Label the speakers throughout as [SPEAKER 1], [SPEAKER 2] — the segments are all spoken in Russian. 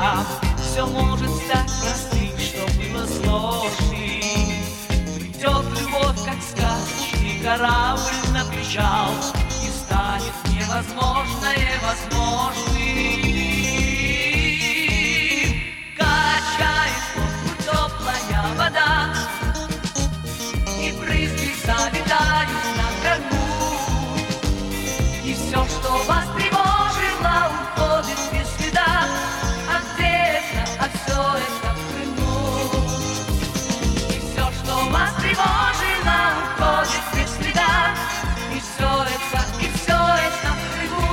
[SPEAKER 1] рукам. Все может стать простым, что было сложным. Придет любовь, как сказочный корабль на причал, и станет невозможное возможным. Качает лодку теплая вода, и брызги залетают на корму, и все, что вас тревожило, уходит без следа. А где это, а все это в Крыму. И все, что вас тревожило, уходит без следа. И все это в Крыму.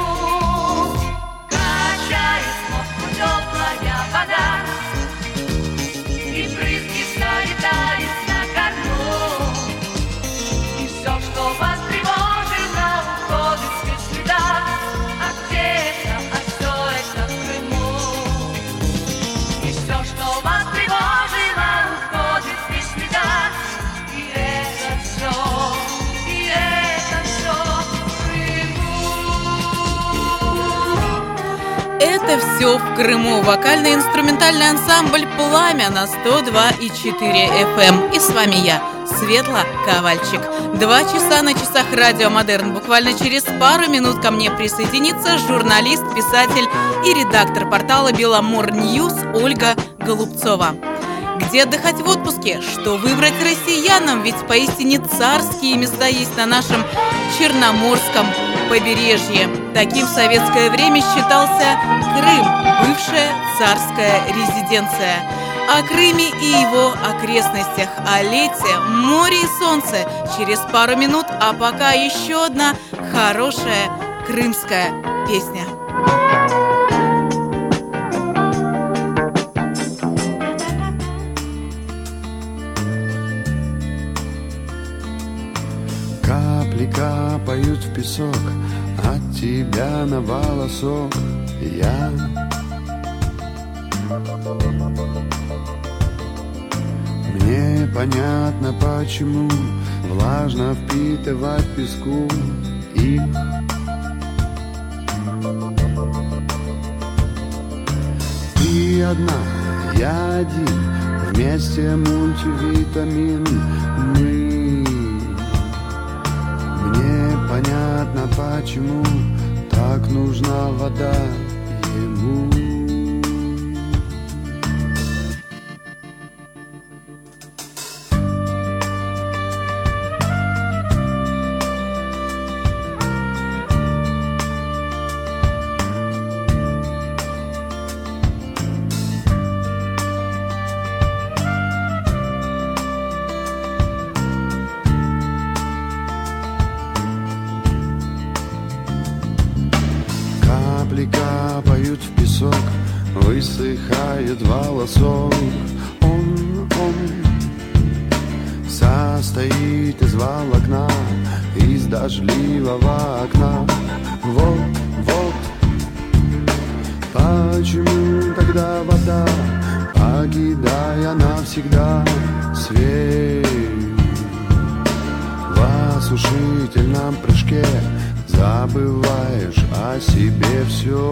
[SPEAKER 1] Качает лодку теплая вода, и брызги залетают на корму. И все, что вас тревожило, уходит без следа. А где это, а все это в Крыму. И все, что вас тревожило, уходит без следа. И это все в Крыму.
[SPEAKER 2] Это все в Крыму. Вокально-инструментальный ансамбль «Пламя» на 102,4 FM. И с вами я, Светла Ковальчик. 2 часа на часах радио «Модерн». Буквально через пару минут ко мне присоединится журналист, писатель и редактор портала «Беломор-Ньюс» Ольга Голубцова. Где отдыхать в отпуске? Что выбрать россиянам? Ведь поистине царские места есть на нашем Черноморском побережье. Таким в советское время считался Крым, бывшая царская резиденция. О Крыме и его окрестностях, о лете, море и солнце через пару минут, а пока еще одна хорошая крымская песня.
[SPEAKER 3] Капли капают в песок, от тебя на волосок я. Мне понятно, почему влажно впитывать песку их. Ты одна, я один, вместе мультивитамин мы. Мне понятно, почему так нужна вода ему. Капают в песок, высыхает волосок. Он состоит из волокна, из дождливого окна. Вот, почему тогда вода, покидая навсегда свет, в осушительном прыжке забываешь о себе все.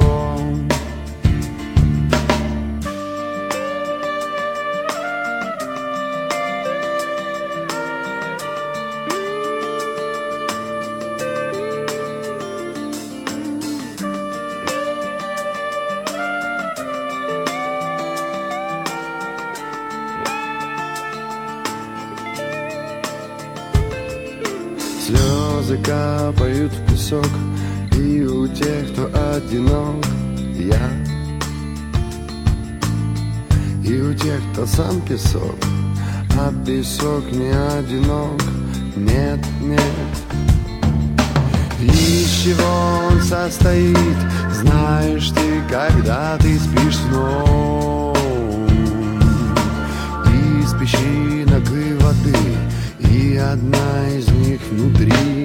[SPEAKER 3] Слезы капают в песок, и у тех, кто одинок, я. И у тех, кто сам песок, а песок не одинок, нет, нет. Из чего он состоит, знаешь ты, когда ты спишь сном. Из песчинок и воды, и одна из них внутри.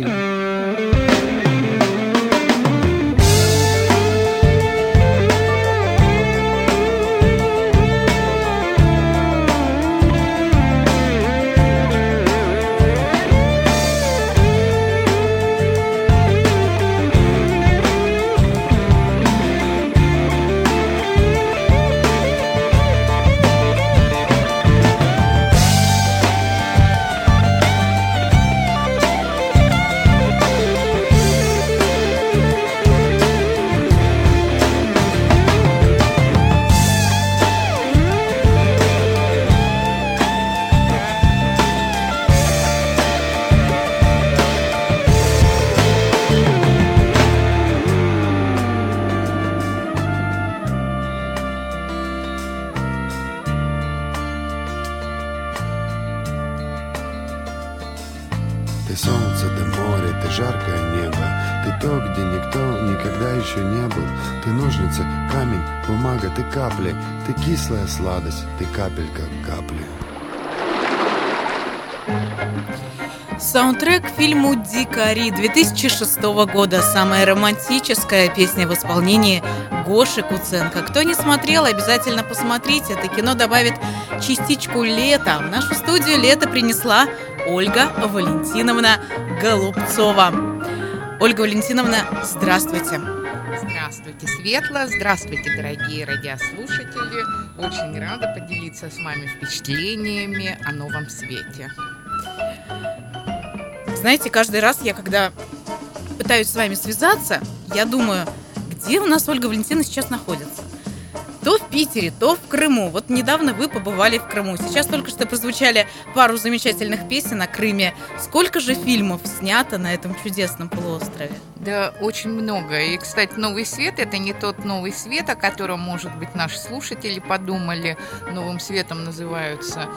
[SPEAKER 3] солнце, ты море, ты жаркое небо. Ты то, где никто никогда еще не был. Ты ножницы, камень, бумага, ты капли. Ты кислая сладость, ты капелька капли.
[SPEAKER 2] Саундтрек к фильму «Дикари» 2006 года. Самая романтическая песня в исполнении Гоши Куценко. Кто не смотрел, обязательно посмотрите. Это кино добавит частичку лета. В нашу студию лето принесла Ольга Валентиновна Голубцова. Ольга Валентиновна, здравствуйте.
[SPEAKER 4] Здравствуйте, Светла. Здравствуйте, дорогие радиослушатели. Очень рада поделиться с вами впечатлениями о новом свете.
[SPEAKER 2] Знаете, каждый раз я, когда пытаюсь с вами связаться, я думаю, где у нас Ольга Валентиновна сейчас находится? То в Питере, то в Крыму. Вот недавно вы побывали в Крыму. Сейчас только что прозвучали пару замечательных песен о Крыме. Сколько же фильмов снято на этом чудесном полуострове?
[SPEAKER 4] Да, очень много. И, кстати, «Новый свет» — это не тот «Новый свет», о котором, может быть, наши слушатели подумали. Новым светом называются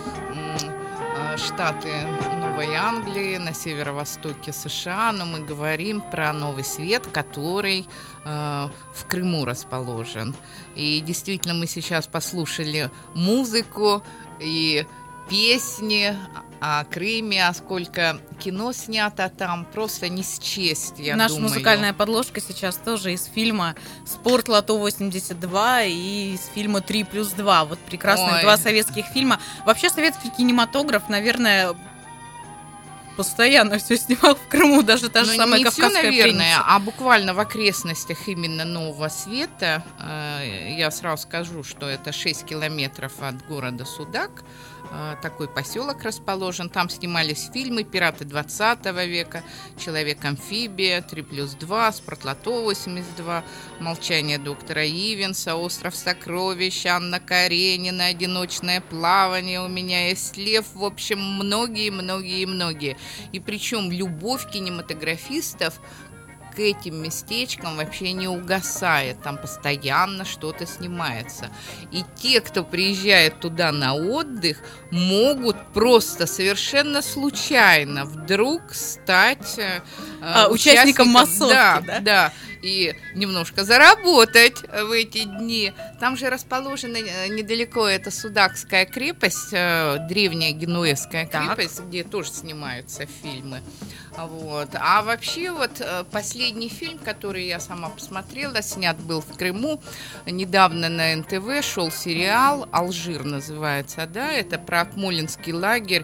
[SPEAKER 4] штаты Новой Англии на северо-востоке США, но мы говорим про Новый свет, который в Крыму расположен. И действительно, мы сейчас послушали музыку и песни о Крыме, а сколько кино снято там, просто не счесть, я
[SPEAKER 2] Наша
[SPEAKER 4] думаю.
[SPEAKER 2] музыкальная подложка сейчас тоже из фильма «Спорт Лото-82» и из фильма «3+2». Вот прекрасные два советских фильма. Вообще советский кинематограф, наверное, постоянно все снимал в Крыму, даже та же самая «Кавказская пленница».
[SPEAKER 4] Наверное, а буквально в окрестностях именно Нового Света, я сразу скажу, что это 6 километров от города Судак, такой поселок расположен. Там снимались фильмы «Пираты 20 века», «Человек-амфибия», «3+2», «Спортлото-82», «Молчание доктора Ивенса», «Остров сокровищ», «Анна Каренина», «Одиночное плавание», «У меня есть лев». В общем, многие. И причем любовь кинематографистов к этим местечкам вообще не угасает. Там постоянно что-то снимается. И те, кто приезжает туда на отдых, могут просто совершенно случайно вдруг стать
[SPEAKER 2] участником массовки.
[SPEAKER 4] Да. И немножко заработать в эти дни. Там же расположена недалеко эта Судакская крепость, древняя генуэзская крепость, где тоже снимаются фильмы. Вот. А вообще вот последний фильм, который я сама посмотрела, снят был в Крыму. Недавно на НТВ шел сериал «Алжир» называется, да, это про Акмолинский лагерь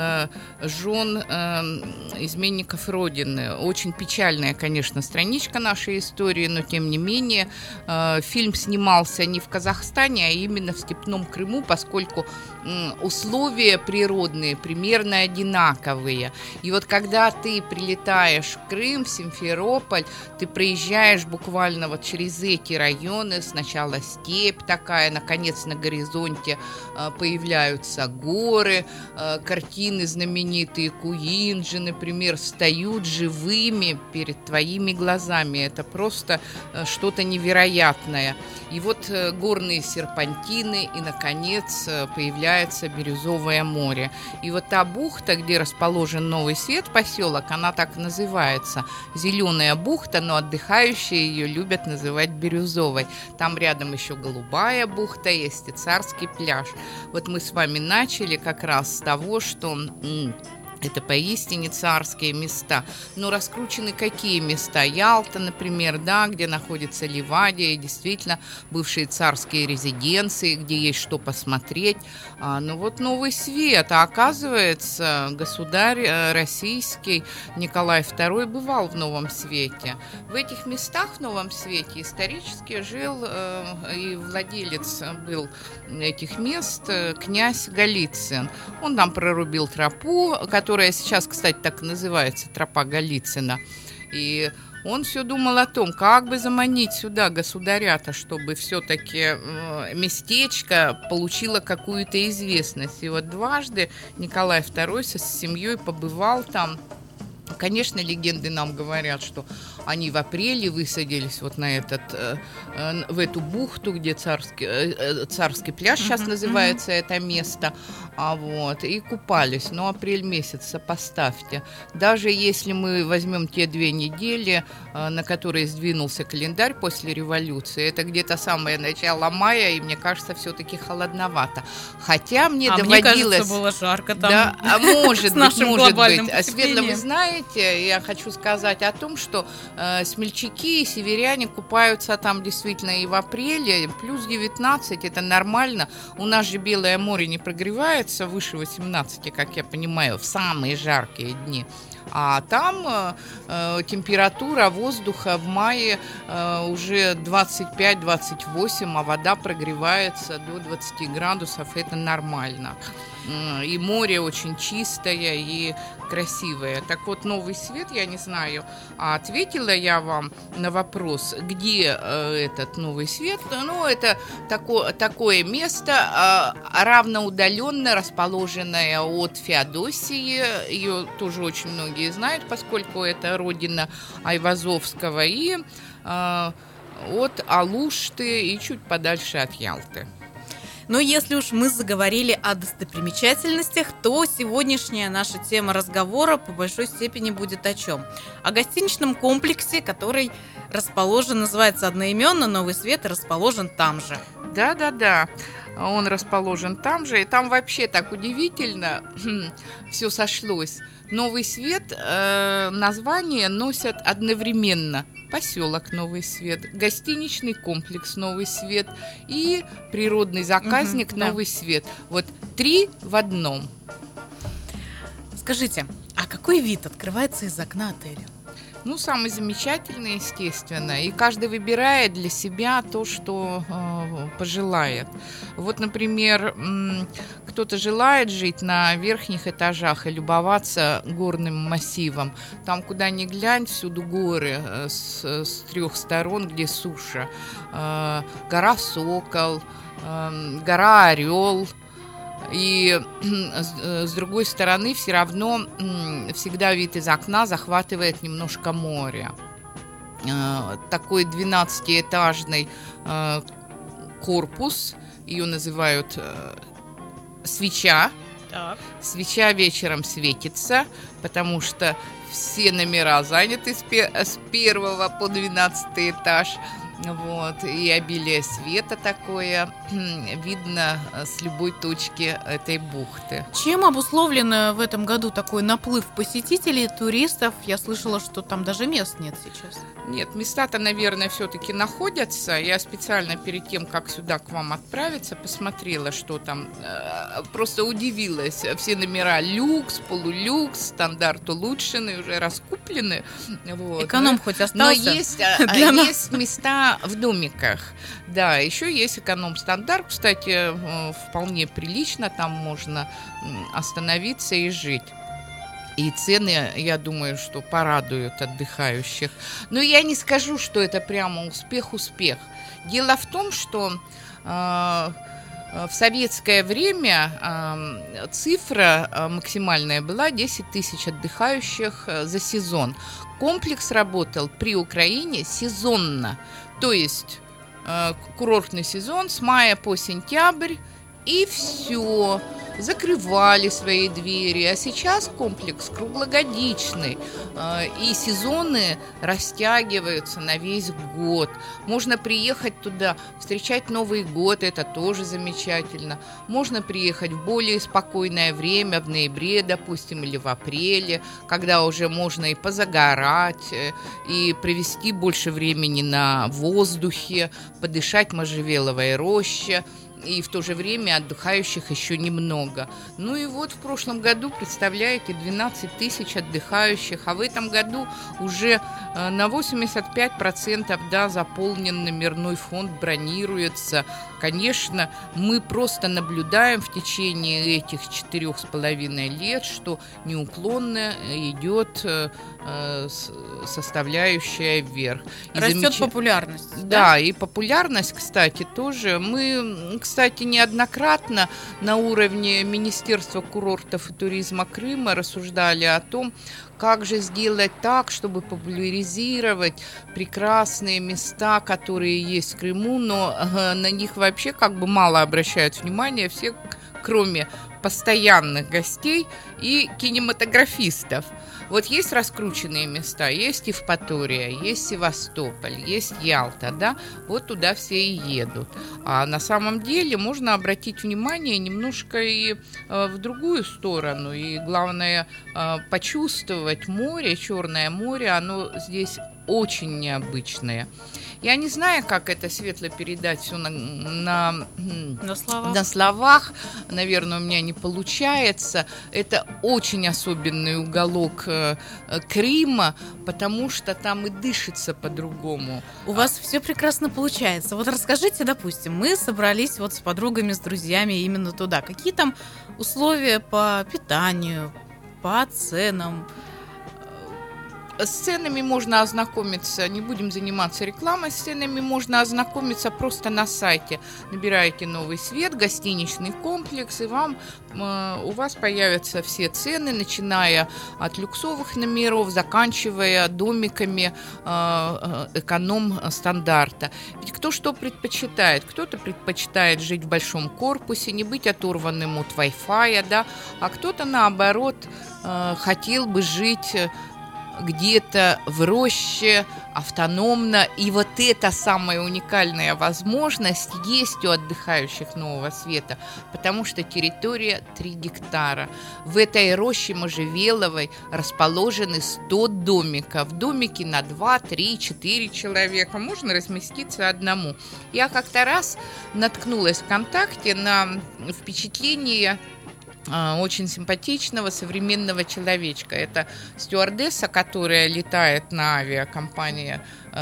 [SPEAKER 4] жен изменников Родины. Очень печальная, конечно, страничка нашей истории, но тем не менее фильм снимался не в Казахстане, а именно в степном Крыму, поскольку условия природные примерно одинаковые. И вот когда ты прилетаешь в Крым, в Симферополь, ты проезжаешь буквально вот через эти районы, сначала степь такая, наконец на горизонте появляются горы, картины знаменитые Куинджи, например, встают живыми перед твоими глазами. Это просто что-то невероятное. И вот горные серпантины, и, наконец, появляется Бирюзовое море. И вот та бухта, где расположен Новый Свет, поселок, она так называется. Зеленая бухта, но отдыхающие ее любят называть Бирюзовой. Там рядом еще Голубая бухта есть и Царский пляж. Вот мы с вами начали как раз с того, что это поистине царские места. Но раскручены какие места? Ялта, например, да, где находится Ливадия, действительно бывшие царские резиденции, где есть что посмотреть. Но вот Новый Свет, а оказывается, государь российский Николай II бывал в Новом Свете. В этих местах в Новом Свете исторически жил и владелец был этих мест князь Голицын. Он там прорубил тропу, которая сейчас, кстати, так и называется, тропа Голицына. И он все думал о том, как бы заманить сюда государя-то, чтобы все-таки местечко получило какую-то известность. И вот дважды Николай II со семьей побывал там. Конечно, легенды нам говорят, что они в апреле высадились вот на в эту бухту, где Царский пляж сейчас называется это место, и купались. Но апрель месяц, сопоставьте. Даже если мы возьмем те 2 недели, на которые сдвинулся календарь после революции, это где-то самое начало мая, и мне кажется, все-таки холодновато. Хотя мне доводилось...
[SPEAKER 2] Мне кажется, было жарко там.
[SPEAKER 4] Да, может быть.
[SPEAKER 2] Светла,
[SPEAKER 4] вы знаете, я хочу сказать о том, что смельчаки и северяне купаются там действительно и в апреле, плюс 19, это нормально. У нас же Белое море не прогревается выше 18, как я понимаю, в самые жаркие дни. А там температура воздуха в мае уже 25-28, а вода прогревается до 20 градусов, это нормально. И море очень чистое и красивое. Так вот, Новый Свет, я не знаю, ответила я вам на вопрос, где этот Новый Свет. Ну, это такое место, равноудаленно расположенное от Феодосии. Ее тоже очень многие знают, поскольку это родина Айвазовского. И от Алушты и чуть подальше от Ялты.
[SPEAKER 2] Но если уж мы заговорили о достопримечательностях, то сегодняшняя наша тема разговора по большой степени будет о чем? О гостиничном комплексе, который расположен, называется одноименно «Новый Свет», и расположен там же.
[SPEAKER 4] Да, он расположен там же, и там вообще так удивительно все сошлось. Новый Свет название носят одновременно. Поселок Новый Свет, гостиничный комплекс Новый Свет и природный заказник Новый Свет. Вот 3 в одном.
[SPEAKER 2] Скажите, а какой вид открывается из окна отеля?
[SPEAKER 4] Ну, самый замечательный, естественно. И каждый выбирает для себя то, что пожелает. Вот, например, кто-то желает жить на верхних этажах и любоваться горным массивом. Там, куда ни глянь, всюду горы с 3 сторон, где суша. Гора Сокол, гора Орел. И с другой стороны, все равно всегда вид из окна захватывает немножко море. Такой 12-этажный корпус, ее называют свеча. Так. Свеча вечером светится, потому что все номера заняты с 1 по 12 этаж. Вот, и обилие света такое видно с любой точки этой бухты.
[SPEAKER 2] Чем обусловлен в этом году такой наплыв посетителей, туристов? Я слышала, что там даже мест нет сейчас.
[SPEAKER 4] Нет, места-то, наверное, все-таки находятся. Я специально перед тем, как сюда к вам отправиться, посмотрела, что там. Просто удивилась. Все номера люкс, полулюкс, стандарт улучшенный, уже раскуплены. Вот.
[SPEAKER 2] Эконом хоть остался?
[SPEAKER 4] Но есть места в домиках. Да, еще есть эконом-стандарт. Кстати, вполне прилично. Там можно остановиться и жить. И цены, я думаю, что порадуют отдыхающих. Но я не скажу, что это прямо успех-успех. Дело в том, что в советское время цифра максимальная была 10 тысяч отдыхающих за сезон. Комплекс работал при Украине сезонно. То есть курортный сезон с мая по сентябрь, и все, закрывали свои двери. А сейчас комплекс круглогодичный, и сезоны растягиваются на весь год. Можно приехать туда, встречать Новый год, это тоже замечательно. Можно приехать в более спокойное время, в ноябре, допустим, или в апреле, когда уже можно и позагорать, и провести больше времени на воздухе, подышать можжевеловой роще. И в то же время отдыхающих еще немного. Ну и вот в прошлом году, представляете, 12 тысяч отдыхающих, а в этом году уже на 85% заполнен номерной фонд, бронируется. Конечно, мы просто наблюдаем в течение этих 4,5 лет, что неуклонно идет составляющая вверх.
[SPEAKER 2] Растет популярность.
[SPEAKER 4] Да, и популярность, кстати, тоже. Мы, к кстати, неоднократно на уровне Министерства курортов и туризма Крыма рассуждали о том, как же сделать так, чтобы популяризировать прекрасные места, которые есть в Крыму, но на них вообще как бы мало обращают внимания все, кроме постоянных гостей и кинематографистов. Вот есть раскрученные места, есть Евпатория, есть Севастополь, есть Ялта, да, вот туда все и едут. А на самом деле можно обратить внимание немножко и в другую сторону, и главное почувствовать море, Черное море, оно здесь очень необычное. Я не знаю, как это светло передать все на словах. Наверное, у меня не получается. Это очень особенный уголок Крыма, потому что там и дышится по-другому.
[SPEAKER 2] У вас все прекрасно получается. Вот расскажите, допустим, мы собрались вот с подругами, с друзьями именно туда. Какие там условия по питанию, по ценам?
[SPEAKER 4] С ценами можно ознакомиться, не будем заниматься рекламой, с ценами можно ознакомиться просто на сайте. Набираете «Новый свет», гостиничный комплекс, и у вас появятся все цены, начиная от люксовых номеров, заканчивая домиками эконом-стандарта. Ведь кто что предпочитает? Кто-то предпочитает жить в большом корпусе, не быть оторванным от Wi-Fi, да? А кто-то, наоборот, хотел бы жить где-то в роще, автономно. И вот эта самая уникальная возможность есть у отдыхающих Нового Света, потому что территория 3 гектара. В этой роще можжевеловой расположены 100 домиков. Домики на 2, 3, 4 человека. Можно разместиться одному. Я как-то раз наткнулась ВКонтакте на впечатление очень симпатичного современного человечка. Это стюардесса, которая летает на авиакомпании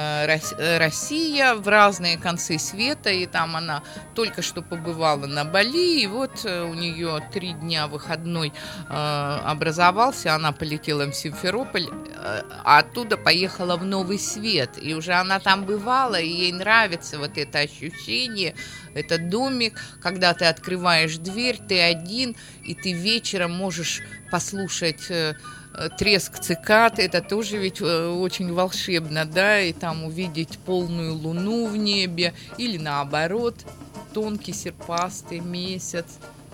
[SPEAKER 4] «Россия» в разные концы света, и там она только что побывала на Бали, и вот у нее 3 дня выходной образовался, она полетела в Симферополь, а оттуда поехала в Новый Свет, и уже она там бывала, и ей нравится вот это ощущение, этот домик, когда ты открываешь дверь, ты один, и ты вечером можешь послушать треск цикад, это тоже ведь очень волшебно, да, и там увидеть полную луну в небе, или наоборот, тонкий серпастый месяц,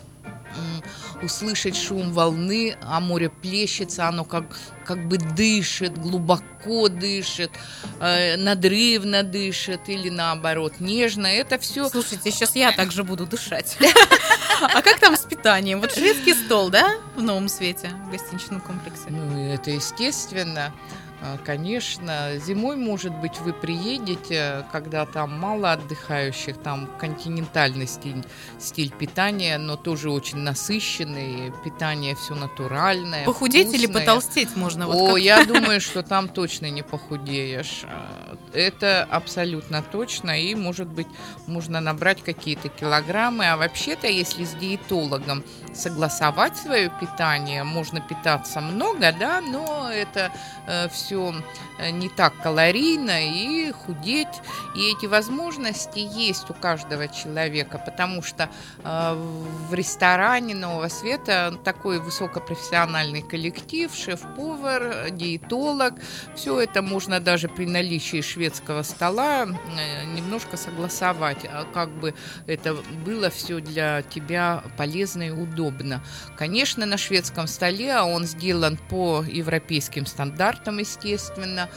[SPEAKER 4] услышать шум волны, а море плещется, оно как бы дышит, глубоко дышит, надрывно дышит, или наоборот, нежно, это все.
[SPEAKER 2] Слушайте, сейчас я также буду дышать. А как там с питанием? Вот шведский стол, да, в Новом Свете, в гостиничном комплексе?
[SPEAKER 4] Ну, это естественно. Конечно, зимой, может быть, вы приедете, когда там мало отдыхающих, там континентальный стиль питания, но тоже очень насыщенный, питание все натуральное,
[SPEAKER 2] похудеть
[SPEAKER 4] вкусное.
[SPEAKER 2] Или потолстеть можно?
[SPEAKER 4] Я думаю, что там точно не похудеешь. Это абсолютно точно, и, может быть, можно набрать какие-то килограммы, а вообще-то, если с диетологом согласовать свое питание, можно питаться много, да, но это все не так калорийно, и худеть, и эти возможности есть у каждого человека, потому что в ресторане Нового Света такой высокопрофессиональный коллектив, шеф-повар, диетолог, все это можно даже при наличии шведского стола немножко согласовать, как бы это было все для тебя полезно и удобно. Конечно, на шведском столе, а он сделан по европейским стандартам, естественно,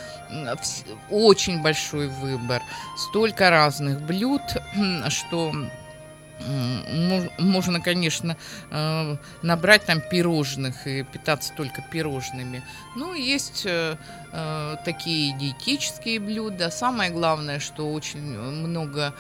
[SPEAKER 4] очень большой выбор, столько разных блюд, что можно, конечно, набрать там пирожных и питаться только пирожными. Ну, есть такие диетические блюда. Самое главное, что очень много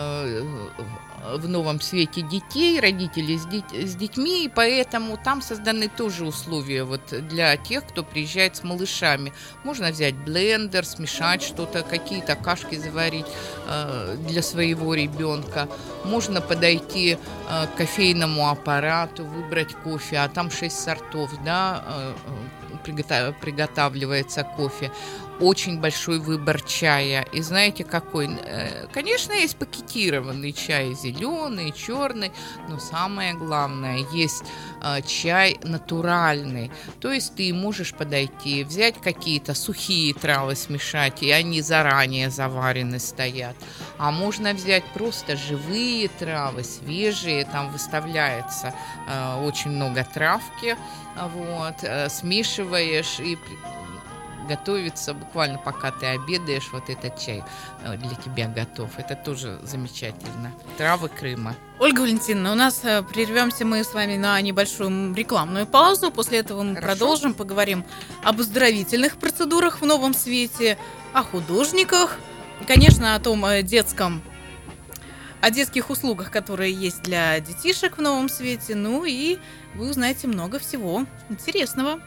[SPEAKER 4] в Новом Свете детей, родителей с детьми, и поэтому там созданы тоже условия вот для тех, кто приезжает с малышами. Можно взять блендер, смешать что-то, какие-то кашки заварить для своего ребенка. Можно подойти к кофейному аппарату, выбрать кофе, а там 6 сортов, да, приготавливается кофе. очень большой выбор чая. И знаете, какой? Конечно, есть пакетированный чай, зеленый, черный, но самое главное, есть чай натуральный. То есть ты можешь подойти, взять какие-то сухие травы, смешать, и они заранее заварены стоят. А можно взять просто живые травы, свежие, там выставляется очень много травки, вот, смешиваешь и готовится буквально пока ты обедаешь, вот этот чай для тебя готов. Это тоже замечательно. Травы Крыма.
[SPEAKER 2] Ольга Валентиновна, у нас прервемся мы с вами на небольшую рекламную паузу. После этого мы продолжим, поговорим об оздоровительных процедурах в новом свете, о художниках, конечно, о том о детских услугах, которые есть для детишек в новом свете. Ну и вы узнаете много всего интересного.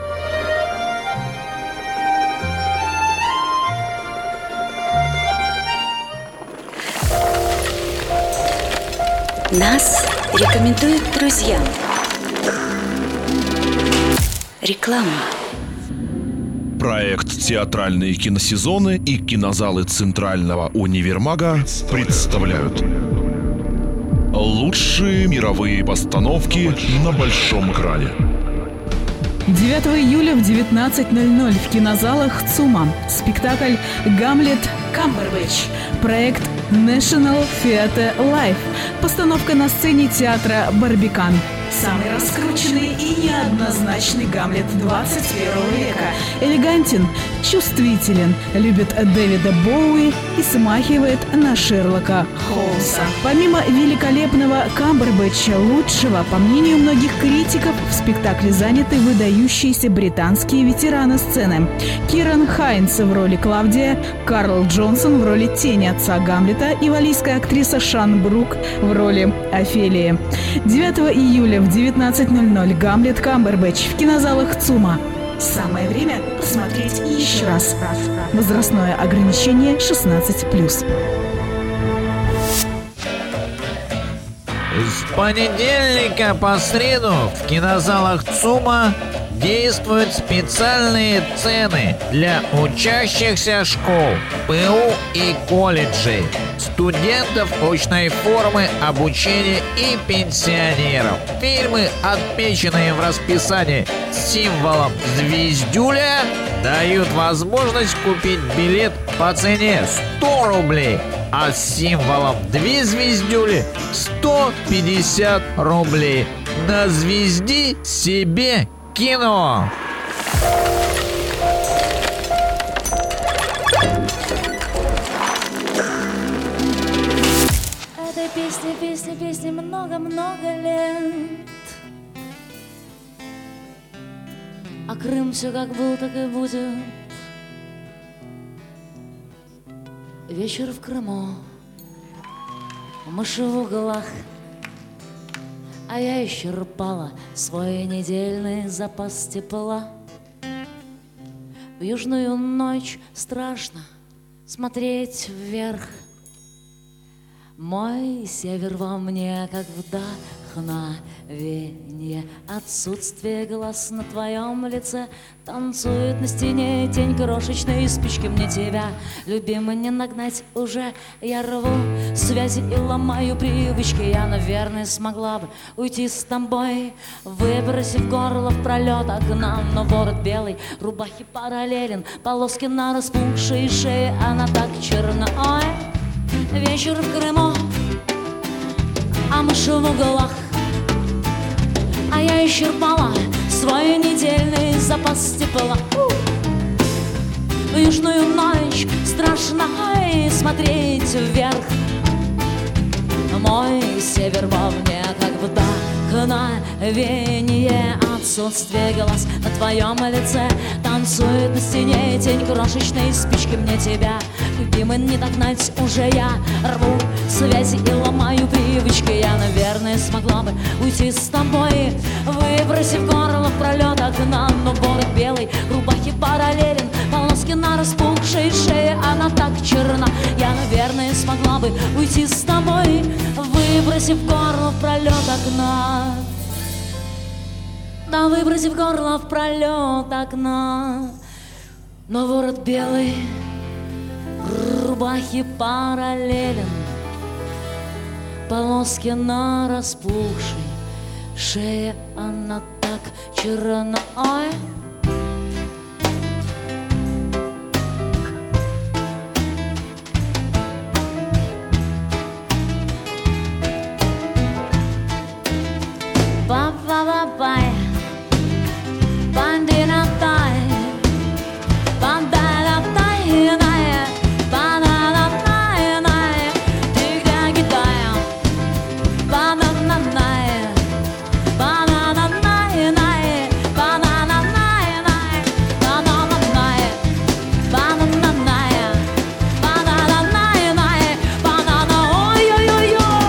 [SPEAKER 5] Нас рекомендуют друзьям. Реклама.
[SPEAKER 6] Проект «Театральные киносезоны» и кинозалы Центрального универмага представляют лучшие мировые постановки на большом экране.
[SPEAKER 7] 9 июля в 19:00 в кинозалах ЦУМа. Спектакль «Гамлет Камбербэтч». Проект National Theatre Live. Постановка на сцене театра «Барбикан». Самый раскрученный и неоднозначный Гамлет 21 века. Элегантен, чувствителен, любит Дэвида Боуи и смахивает на Шерлока Холмса. Помимо великолепного Камбербэтча, лучшего, по мнению многих критиков, в спектакле заняты выдающиеся британские ветераны сцены. Киран Хайнс в роли Клавдия, Карл Джонсон в роли тени отца Гамлета и валлийская актриса Шан Брук в роли Офелии. 9 июля в 19:00 «Гамлет Камбербэтч» в кинозалах ЦУМа. Самое время посмотреть еще раз. Возрастное ограничение 16+.
[SPEAKER 8] С понедельника по среду в кинозалах ЦУМа действуют специальные цены для учащихся школ, ПУ и колледжей, студентов очной формы обучения и пенсионеров. Фильмы, отмеченные в расписании символом звездюля, дают возможность купить билет по цене 100 рублей, а с символом 2 звездюли 150 рублей. На звезди себе кино.
[SPEAKER 9] Этой песни много-много лет. А Крым все как был, так и будет. Вечер в Крыму, мыши в углах, а я исчерпала свой недельный запас тепла. В южную ночь страшно смотреть вверх. Мой север во мне, как вдохновение. Отсутствие глаз на твоем лице. Танцует на стене тень крошечной спички. Мне тебя, любимый, не нагнать уже. Я рву связи и ломаю привычки. Я, наверное, смогла бы уйти с тобой, выбросив горло в пролет окна. Но ворот белый, рубахи параллелен, полоски на распухшей шее. Она так черна. Ой, вечер в Крыму, а мыши в углах, а я исчерпала свой недельный запас тепла. В южную ночь страшно смотреть вверх. Мой север во мне, как вдохновение. Отсутствие глаз на твоем лице. Танцует на стене тень крошечной спички. Мне тебя, любимый, не догнать уже. Я рву связи и ломаю привычки. Я, наверное, смогла бы уйти с тобой, выбросив горло в пролет окна. Но ворот белый, рубахи параллелен, полоски на распухшей шее. Она так черна. Я, наверное, смогла бы уйти с тобой, выбросив горло в пролет окна. Да, выбросив горло в пролет окна. но ворот белый рубахи параллелен полоске на распухшей шее, она так черна. Ой. Ba-ba-ba-bye, bandina-tai, bandana-tai-nai, banana-tai-nai, dig-dag-day, banana-nai, banana-nai-nai, banana-nai-nai, banana-nai, banana-nai, banana-nai-nai, banana, ой-ой-ой-ой.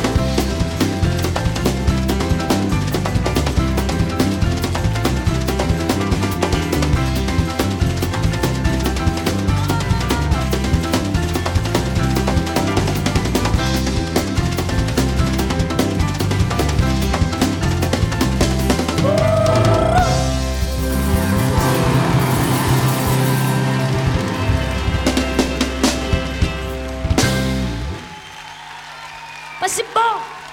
[SPEAKER 9] Спасибо!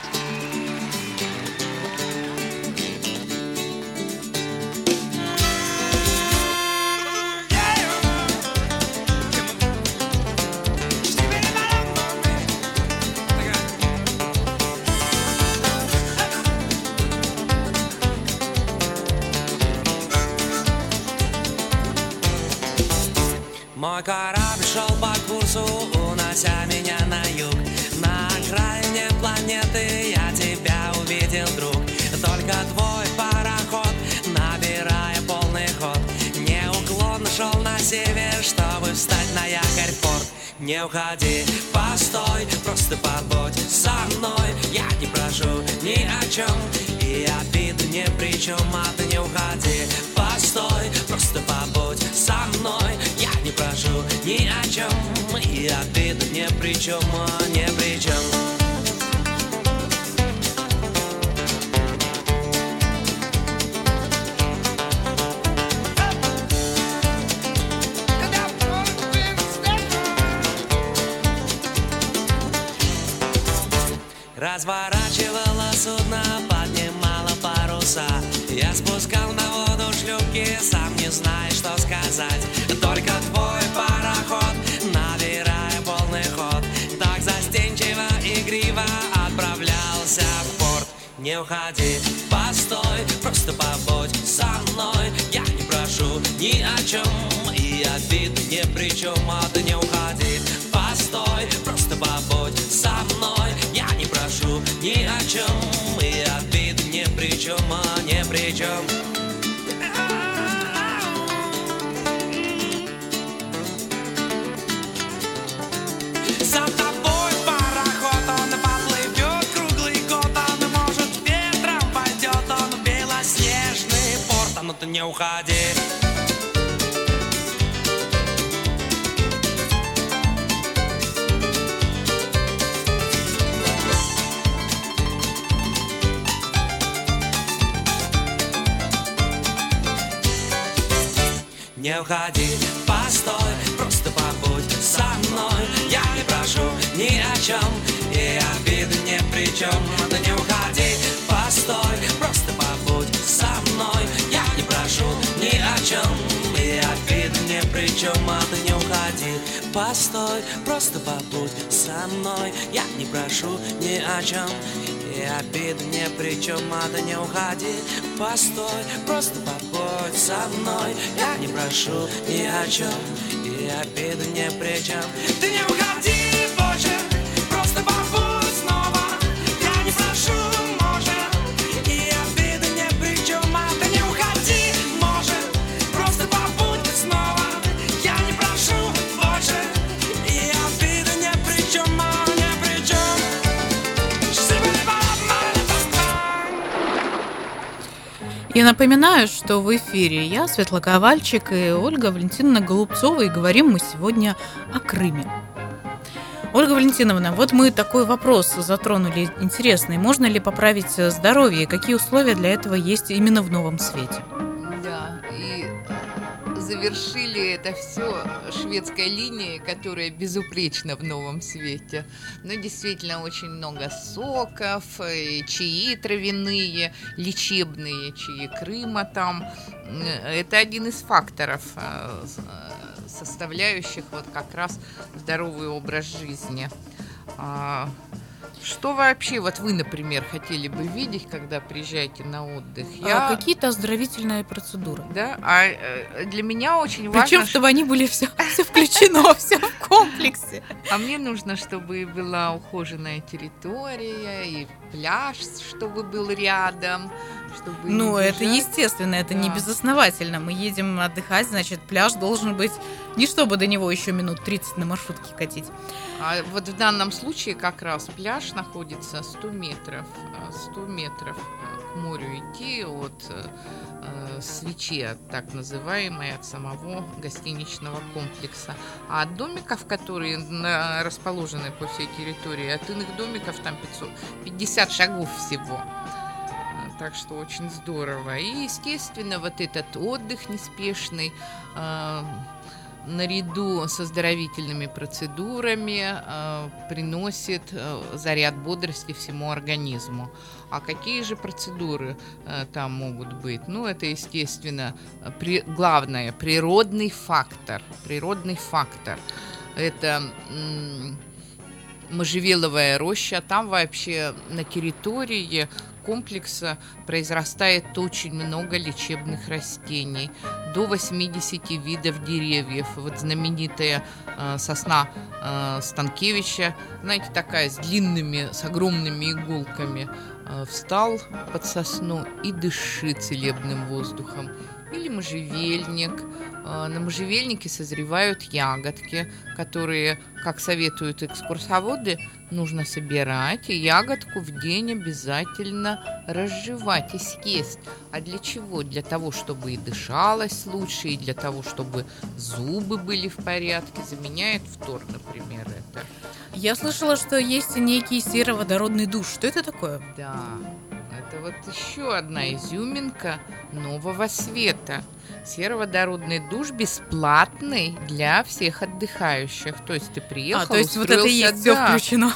[SPEAKER 10] Мой корабль шел по курсу, унося меня на юг. На окраине планеты я тебя увидел, друг. Только твой пароход, набирая полный ход, неуклонно шел на север, чтобы встать на якорь в порт. Не уходи, постой, просто побудь со мной. Я не прошу ни о чем, и обиды ни при чем. А ты не уходи, постой, просто побудь со мной. Я не прошу ни о чем, и обиды ни при чем, ни при чем. Разворачивала судно, поднимала паруса. Я спускал на воду шлюпки, сам не знаю, что сказать. Только твой пароход, набирая полный ход, так застенчиво, игриво отправлялся в порт. Не уходи, постой, просто побудь со мной. Я не прошу ни о чем, и обид ни при чем. А ты не уходи, постой, просто побудь со мной. Я не прошу ни о чем, и обид ни при чем, ни при чем. За тобой пароход, он поплывет круглый год, он может ветром пойдет, он в белоснежный порт, но ты не уходи. Не уходи, постой, просто побудь со мной. Я не прошу ни о чем, и обиды ни при чем. Ты не уходи, постой, просто побудь со мной. Я не прошу ни о чем, и обиды ни при чем. А ты не уходи, постой, просто побудь со мной. Я не прошу ни о чем, и обиды ни при чем. А ты не уходи, постой, просто побудь со мной. Я не прошу ни о чем, и обиды ни при чем. Ты не уходи, Боже, просто побудь снова. Я не прошу, может, и обиды ни при чем. А ты не уходи, может, просто побудь снова. Я не прошу, Боже, и обиды ни при чем, ни при чем.
[SPEAKER 2] Я напоминаю, что в эфире я, Светла Ковальчик, и Ольга Валентиновна Голубцова, и говорим мы сегодня о Крыме. Ольга Валентиновна, вот мы такой вопрос затронули интересный. Можно ли поправить здоровье? Какие условия для этого есть именно в Новом Свете?
[SPEAKER 4] Да, и завершили это все шведской линией, которая безупречна в новом свете. Но действительно очень много соков, и чаи травяные, лечебные чаи Крыма там. Это один из факторов, составляющих вот как раз здоровый образ жизни. Что вообще вот вы, например, хотели бы видеть, когда приезжаете на отдых?
[SPEAKER 2] Какие-то оздоровительные процедуры.
[SPEAKER 4] Да, для меня очень
[SPEAKER 2] важно... Причем, чтобы они были все включено, все в комплексе.
[SPEAKER 4] А мне нужно, чтобы была ухоженная территория, и пляж, чтобы был рядом.
[SPEAKER 2] Ну, это естественно, это не безосновательно. Мы едем отдыхать, значит, пляж должен быть не чтобы до него еще минут 30 на маршрутке катить.
[SPEAKER 4] А вот в данном случае как раз пляж находится 100 метров к морю идти от Свечи, так называемой, от самого гостиничного комплекса. А от домиков, которые расположены по всей территории, от иных домиков там 50 шагов всего. Так что очень здорово. И, естественно, вот этот отдых неспешный, наряду с оздоровительными процедурами, приносит заряд бодрости всему организму. А какие же процедуры там могут быть? Ну, это, естественно, главное, природный фактор. Это можжевеловая роща. Там вообще на территории комплекса произрастает очень много лечебных растений, до 80 видов деревьев. Вот знаменитая сосна Станкевича, знаете, такая с огромными иголками, встал под сосну и дышит целебным воздухом. Или можжевельник. На можжевельнике созревают ягодки, которые, как советуют экскурсоводы, нужно собирать и ягодку в день обязательно разжевать и съесть. А для чего? Для того, чтобы и дышалось лучше, и для того, чтобы зубы были в порядке. Заменяет фтор, например, это.
[SPEAKER 2] Я слышала, что есть некий сероводородный душ. Что это такое?
[SPEAKER 4] Да, это вот еще одна изюминка нового света. Сероводородный душ бесплатный для всех отдыхающих. То есть ты приехал,
[SPEAKER 2] то есть вот это и есть, все включено.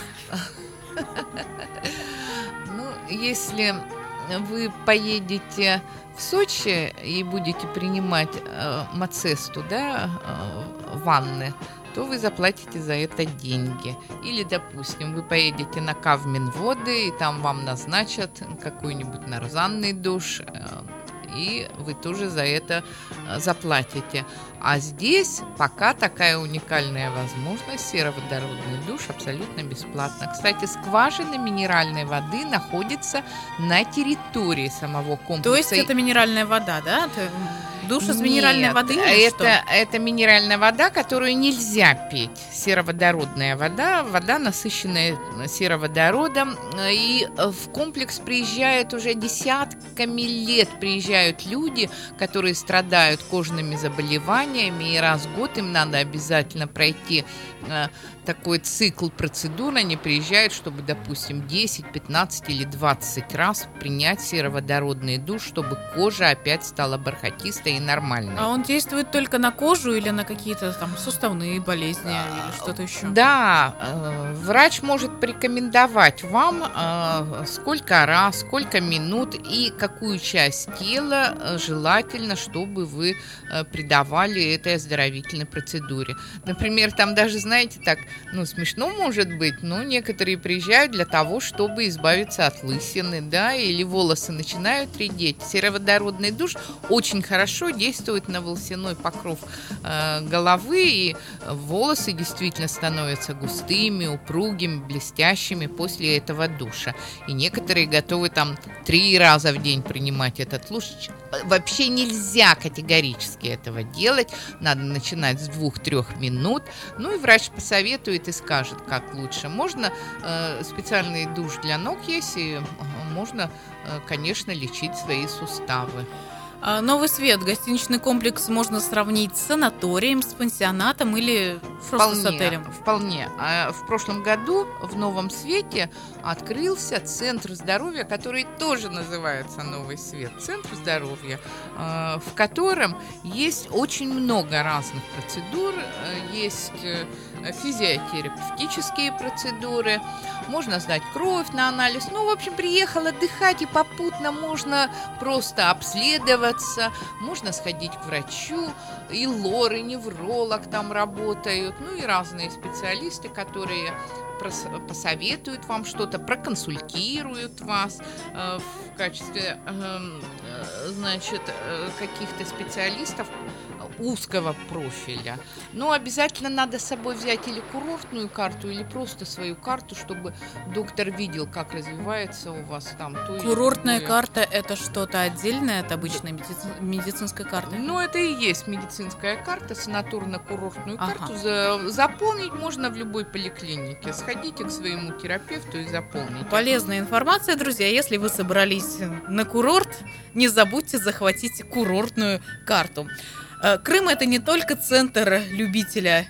[SPEAKER 4] Ну, если вы поедете в Сочи и будете принимать мацесту, ванны, то вы заплатите за это деньги. Или, допустим, вы поедете на Кавминводы, и там вам назначат какой-нибудь нарзанный душ, и вы тоже за это заплатите. А здесь пока такая уникальная возможность, сероводородный душ абсолютно бесплатно. Кстати, скважина минеральной воды находится на территории самого комплекса.
[SPEAKER 2] То есть это минеральная вода, да? Душ из минеральной воды?
[SPEAKER 4] Это минеральная вода, которую нельзя пить. Сероводородная вода, вода, насыщенная сероводородом. И в комплекс приезжают уже десятками лет люди, которые страдают кожными заболеваниями, и раз в год им надо обязательно пройти такой цикл процедур. Они приезжают, чтобы, допустим, 10, 15 или 20 раз принять сероводородный душ, чтобы кожа опять стала бархатистой и нормальной.
[SPEAKER 2] А он действует только на кожу или на какие-то там суставные болезни или что-то еще?
[SPEAKER 4] Да, врач может порекомендовать вам, сколько раз, сколько минут и какую часть тела желательно, чтобы вы придавали этой оздоровительной процедуре. Например, там даже, знаете, так, смешно может быть, но некоторые приезжают для того, чтобы избавиться от лысины, или волосы начинают редеть. Сероводородный душ очень хорошо действует на волосяной покров головы, и волосы действительно становятся густыми, упругими, блестящими после этого душа. И некоторые готовы 3 раза в день принимать этот душ. Вообще нельзя категорически этого делать. Надо начинать с 2-3 минут. И врач посоветует и скажет, как лучше. Можно специальный душ для ног есть, и можно, конечно, лечить свои суставы.
[SPEAKER 2] Новый свет. Гостиничный комплекс можно сравнить с санаторием, с пансионатом или Просто с отелем.
[SPEAKER 4] Вполне. В прошлом году в Новом Свете открылся Центр здоровья, который тоже называется Новый Свет. Центр здоровья, в котором есть очень много разных процедур. Есть физиотерапевтические процедуры, можно сдать кровь на анализ. Ну, в общем, приехал отдыхать, и попутно можно просто обследоваться, можно сходить к врачу, и лор, и невролог там работают, ну и разные специалисты, которые посоветуют вам что-то, проконсультируют вас в качестве, каких-то специалистов узкого профиля. Но обязательно надо с собой взять или курортную карту, или просто свою карту, чтобы доктор видел, как развивается у вас там то.
[SPEAKER 2] Курортная карта – это что-то отдельное от обычной медицинской карты?
[SPEAKER 4] Ну, это и есть медицинская карта, санаторно-курортную карту. Заполнить можно в любой поликлинике. Сходите к своему терапевту и заполните.
[SPEAKER 2] Полезная информация, друзья. Если вы собрались на курорт, не забудьте захватить курортную карту. Крым – это не только центр любителей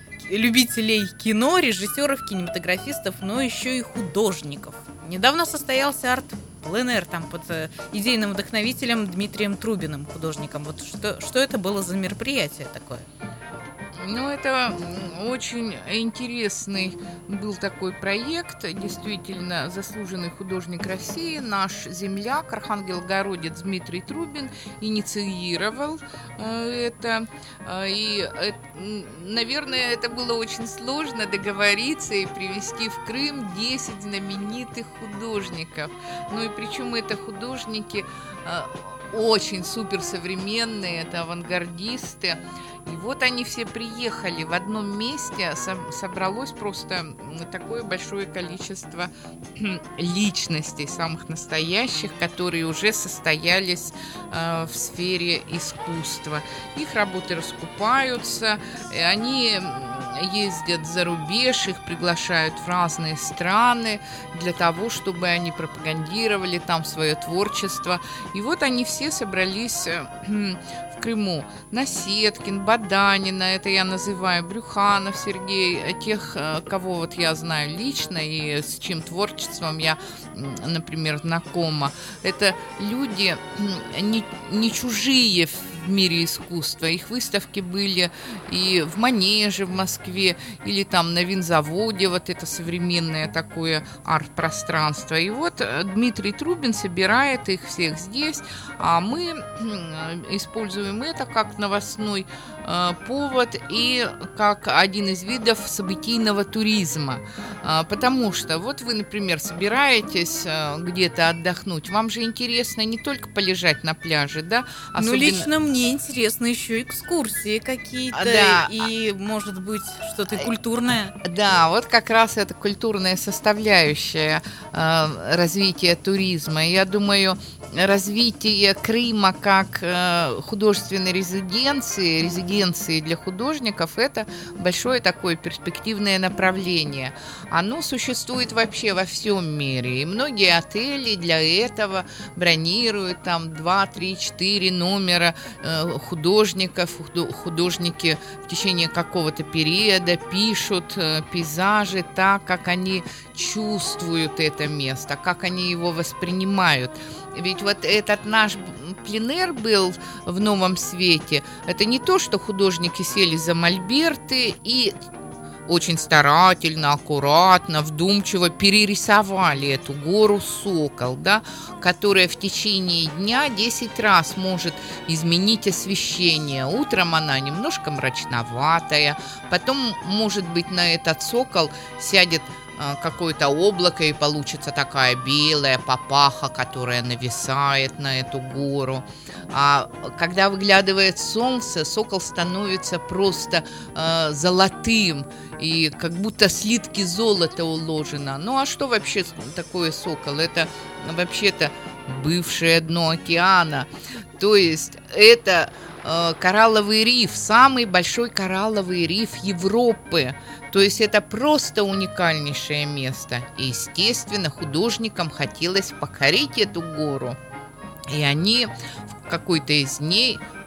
[SPEAKER 2] кино, режиссеров, кинематографистов, но еще и художников. Недавно состоялся арт-пленэр там под идейным вдохновителем Дмитрием Трубиным, художником. Вот что это было за мероприятие такое?
[SPEAKER 4] Ну, это очень интересный был такой проект. Действительно, заслуженный художник России, наш земляк, архангел-городец Дмитрий Трубин инициировал это. И, наверное, это было очень сложно договориться и привести в Крым 10 знаменитых художников. Ну и причем это художники очень суперсовременные, это авангардисты. И вот они все приехали в одном месте, собралось просто такое большое количество личностей, самых настоящих, которые уже состоялись в сфере искусства. Их работы раскупаются, они ездят за рубеж, их приглашают в разные страны для того, чтобы они пропагандировали там свое творчество. И вот они все собрались в Крыму. Насеткин, Баданина, это я называю, Брюханов Сергей, тех, кого вот я знаю лично и с чьим творчеством я, например, знакома. Это люди не чужие в мире искусства. Их выставки были и в Манеже в Москве, или там на винзаводе, вот это современное такое арт-пространство. И вот Дмитрий Трубин собирает их всех здесь, а мы используем это как новостной повод и как один из видов событийного туризма. Потому что вот вы, например, собираетесь где-то отдохнуть, вам же интересно не только полежать на пляже, да?
[SPEAKER 2] Ну, лично мне интересно еще экскурсии какие-то, да. И, может быть, что-то культурное.
[SPEAKER 4] Да, вот как раз это культурная составляющая развития туризма. Я думаю, развитие Крыма как художественной резиденции для художников, это большое такое перспективное направление. Оно существует вообще во всем мире. И многие отели для этого бронируют там 2, 3, 4 номера художников. Художники в течение какого-то периода пишут пейзажи так, как они чувствуют это место, как они его воспринимают. Ведь вот этот наш пленэр был в Новом Свете. Это не то, что художники сели за мольберты и очень старательно, аккуратно, вдумчиво перерисовали эту гору Сокол, да, которая в течение дня 10 раз может изменить освещение. Утром она немножко мрачноватая, потом, может быть, на этот Сокол сядет какое-то облако, и получится такая белая папаха, которая нависает на эту гору. А когда выглядывает солнце, Сокол становится просто золотым, и как будто слитки золота уложено. Ну а что вообще такое Сокол? Это вообще-то бывшее дно океана. То есть это коралловый риф, самый большой коралловый риф Европы. То есть это просто уникальнейшее место. И, естественно, художникам хотелось покорить эту гору. И они в какой-то из дней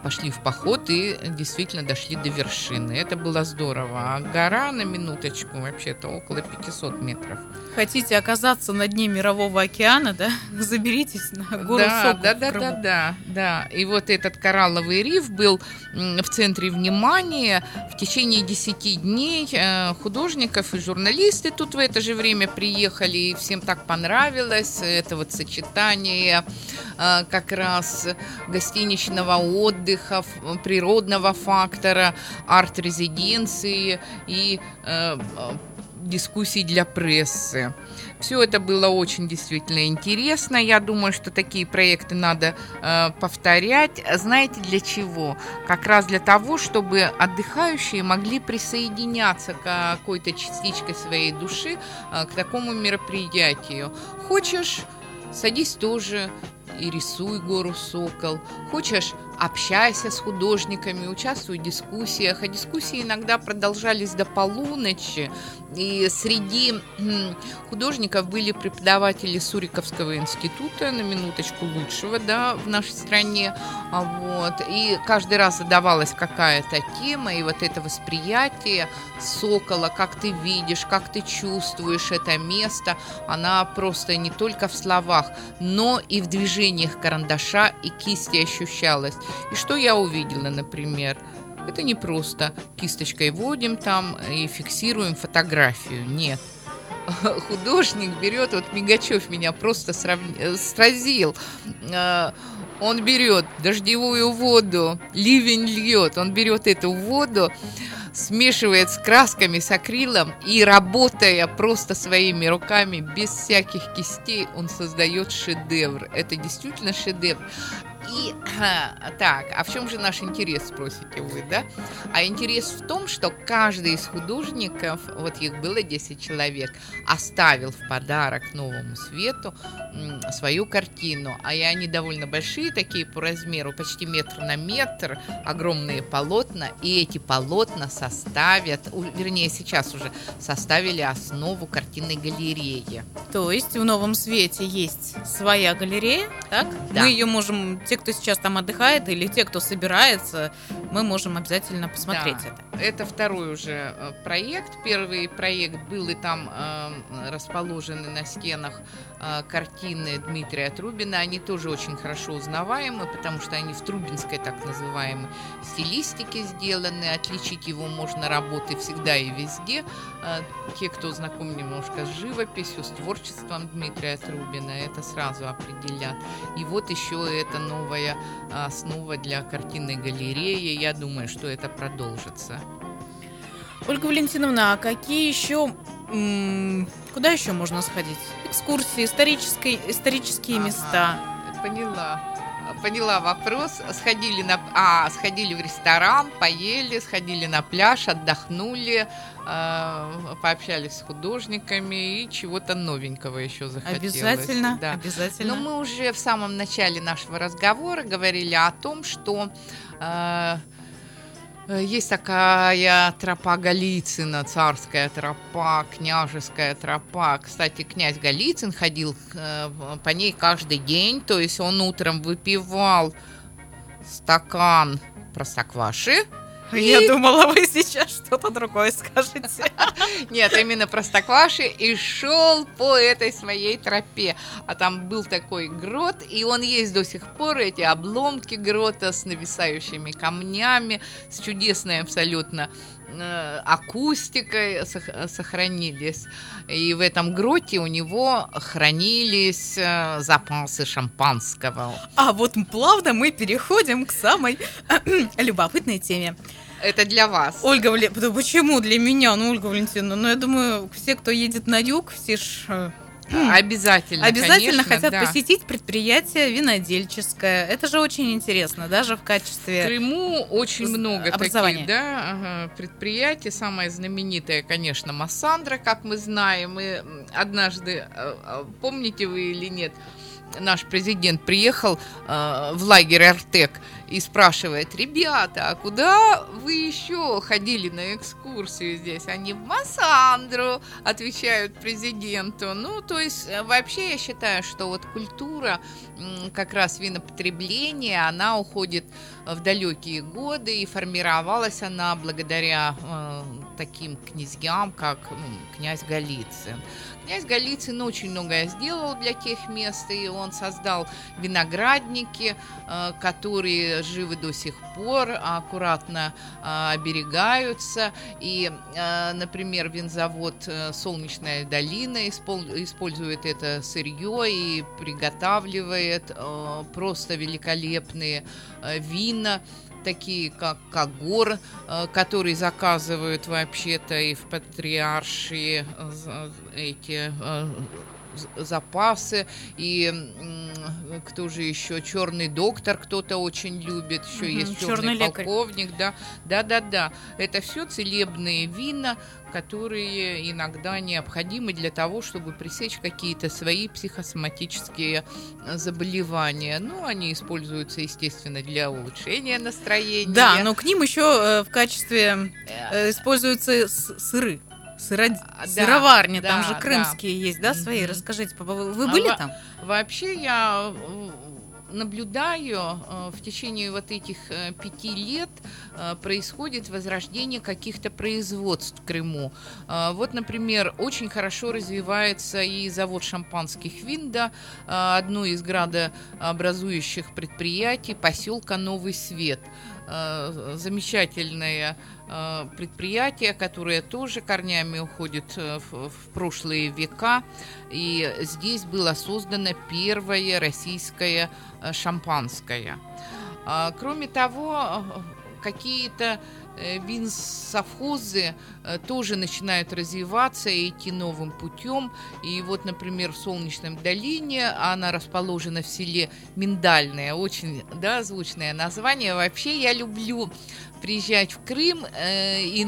[SPEAKER 4] пошли в поход и действительно дошли до вершины. Это было здорово. А гора, на минуточку, вообще-то около 500 метров.
[SPEAKER 2] Хотите оказаться на дне Мирового океана, да? Заберитесь на гору Сокол.
[SPEAKER 4] Да. И вот этот коралловый риф был в центре внимания. В течение 10 дней художников и журналисты тут в это же время приехали, и всем так понравилось это вот сочетание как раз гостиничного отдыха, природного фактора, арт-резиденции и дискуссий для прессы. Все это было очень действительно интересно. Я думаю, что такие проекты надо повторять. Знаете, для чего? Как раз для того, чтобы отдыхающие могли присоединяться к какой-то частичкой своей души к такому мероприятию. Хочешь, садись тоже и рисуй гору Сокол. Хочешь, общайся с художниками, участвуй в дискуссиях. А дискуссии иногда продолжались до полуночи. И среди художников были преподаватели Суриковского института, на минуточку лучшего, да, в нашей стране. Вот. И каждый раз задавалась какая-то тема, и вот это восприятие Сокола, как ты видишь, как ты чувствуешь это место, она просто не только в словах, но и в движениях карандаша и кисти ощущалась. И что я увидела, например? Это не просто кисточкой водим там и фиксируем фотографию. Нет. Художник берет, вот Мигачев меня просто сразил. Он берет дождевую воду, ливень льет, он берет эту воду, смешивает с красками, с акрилом и, работая просто своими руками, без всяких кистей, он создает шедевр. Это действительно шедевр. И так, а в чем же наш интерес, спросите вы, да? А интерес в том, что каждый из художников, вот их было 10 человек, оставил в подарок Новому Свету свою картину. А и они довольно большие, такие по размеру, почти метр на метр, огромные полотна. И эти полотна составят, вернее, сейчас уже составили основу картинной галереи.
[SPEAKER 2] То есть в Новом Свете есть своя галерея, так?
[SPEAKER 4] Да.
[SPEAKER 2] Мы ее можем, те, кто сейчас там отдыхает, или те, кто собирается, мы можем обязательно посмотреть это.
[SPEAKER 4] Это второй уже проект. Первый проект был, и там расположены на стенах картины Дмитрия Трубина. Они тоже очень хорошо узнаваемы, потому что они в трубинской так называемой стилистике сделаны. Отличить его можно работы всегда и везде. Те, кто знаком немножко с живописью, с творчеством Дмитрия Трубина, это сразу определят. И вот еще это новая основа для картинной галереи. Я думаю, что это продолжится.
[SPEAKER 2] Ольга Валентиновна, а какие еще, куда еще можно сходить? Экскурсии, исторические места.
[SPEAKER 4] Поняла вопрос. Сходили в ресторан, поели, сходили на пляж, отдохнули, пообщались с художниками и чего-то новенького еще захотелось.
[SPEAKER 2] Обязательно,
[SPEAKER 4] да.
[SPEAKER 2] обязательно.
[SPEAKER 4] Но мы уже в самом начале нашего разговора говорили о том, что есть такая тропа Голицына, царская тропа, княжеская тропа. Кстати, князь Голицын ходил по ней каждый день, то есть он утром выпивал стакан простокваши.
[SPEAKER 2] Я думала, вы сейчас что-то другое скажете.
[SPEAKER 4] Нет, именно простокваши, и шел по этой своей тропе. А там был такой грот, и он есть до сих пор, эти обломки грота с нависающими камнями, с чудесной абсолютно акустикой сохранились. И в этом гроте у него хранились запасы шампанского.
[SPEAKER 2] А вот плавно мы переходим к самой любопытной теме.
[SPEAKER 4] Это для вас.
[SPEAKER 2] Ольга Валентиновна, почему для меня? Ольга Валентиновна, я думаю, все, кто едет на юг, все ж...
[SPEAKER 4] Обязательно, конечно,
[SPEAKER 2] хотят посетить предприятие винодельческое. Это же очень интересно, даже в качестве
[SPEAKER 4] в Крыму очень много
[SPEAKER 2] образования.
[SPEAKER 4] Таких предприятий. Самое знаменитое, конечно, Массандра, как мы знаем. И однажды, помните вы или нет, наш президент приехал в лагерь Артек и спрашивает: ребята, а куда вы еще ходили на экскурсию здесь? Они в Массандру, отвечают президенту. Ну, то есть, вообще я считаю, что вот культура как раз винопотребления, она уходит в далекие годы, и формировалась она благодаря таким князьям, как князь Голицын. Князь Голицын очень многое сделал для тех мест, и он создал виноградники, которые живы до сих пор, аккуратно оберегаются. И, например, винзавод «Солнечная долина» использует это сырье и приготавливает просто великолепные вина, такие как Кагор, которые заказывают вообще-то и в Патриаршие эти запасы, и кто же еще, Черный доктор кто-то очень любит, еще есть Черный полковник, да, это все целебные вина, которые иногда необходимы для того, чтобы пресечь какие-то свои психосоматические заболевания. Ну, они используются, естественно, для улучшения настроения.
[SPEAKER 2] Да, но к ним еще в качестве используются сыры. Сыроварни, там же крымские есть, да, свои? Расскажите, вы были там?
[SPEAKER 4] Вообще я наблюдаю, в течение вот этих 5 лет происходит возрождение каких-то производств в Крыму. Вот, например, очень хорошо развивается и завод шампанских вин, да, одно из градообразующих предприятий поселка Новый Свет. Замечательное предприятие, которое тоже корнями уходит в прошлые века. И здесь было создано первое российское шампанское. Кроме того, какие-то винсовхозы тоже начинают развиваться и идти новым путем. И вот, например, в Солнечной долине, она расположена в селе Миндальное, очень, да, звучное название. Вообще я люблю приезжать в Крым и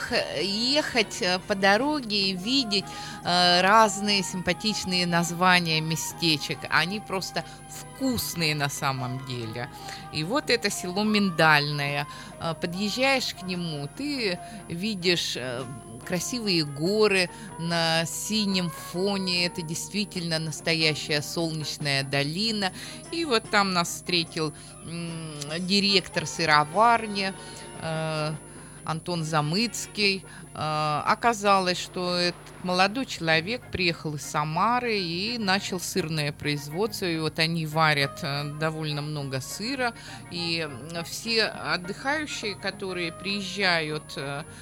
[SPEAKER 4] ехать по дороге и видеть разные симпатичные названия местечек. Они просто вкусные на самом деле. И вот это село Миндальное. Подъезжаешь к нему, ты видишь красивые горы на синем фоне. Это действительно настоящая солнечная долина. И вот там нас встретил директор сыроварни Антон Замыцкий. Оказалось, что этот молодой человек приехал из Самары и начал сырное производство. И вот они варят довольно много сыра. И все отдыхающие, которые приезжают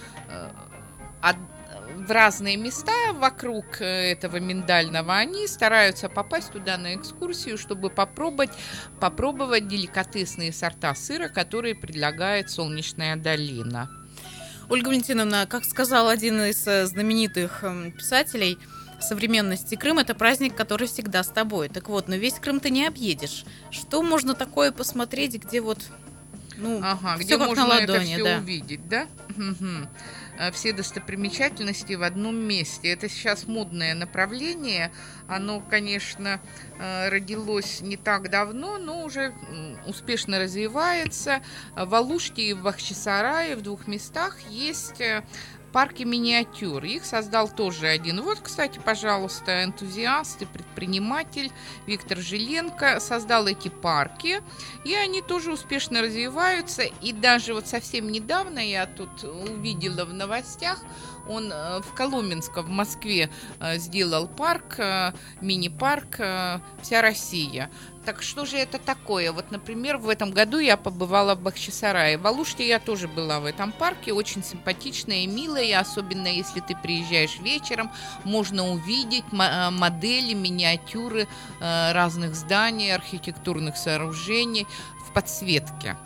[SPEAKER 4] в разные места вокруг этого Миндального, они стараются попасть туда на экскурсию, чтобы попробовать деликатесные сорта сыра, которые предлагает Солнечная долина.
[SPEAKER 2] Ольга Валентиновна, как сказал один из знаменитых писателей современности, Крым — это праздник, который всегда с тобой. Так вот, но весь Крым ты не объедешь. Что можно такое посмотреть, где вот,
[SPEAKER 4] где можно на ладони, это все увидеть, да? Все достопримечательности в одном месте. Это сейчас модное направление. Оно, конечно, родилось не так давно, но уже успешно развивается. В Алуште и в Бахчисарае в 2 местах есть парки миниатюр. Их создал тоже один. Вот, кстати, пожалуйста, энтузиаст и предприниматель Виктор Жиленко создал эти парки, и они тоже успешно развиваются. И даже вот совсем недавно я тут увидела в новостях, он в Коломенском, в Москве, сделал парк, мини-парк «Вся Россия». Так что же это такое? Вот, например, в этом году я побывала в Бахчисарае. В Алуште я тоже была в этом парке. Очень симпатичная и милая, особенно если ты приезжаешь вечером. Можно увидеть модели, миниатюры разных зданий, архитектурных сооружений в подсветке.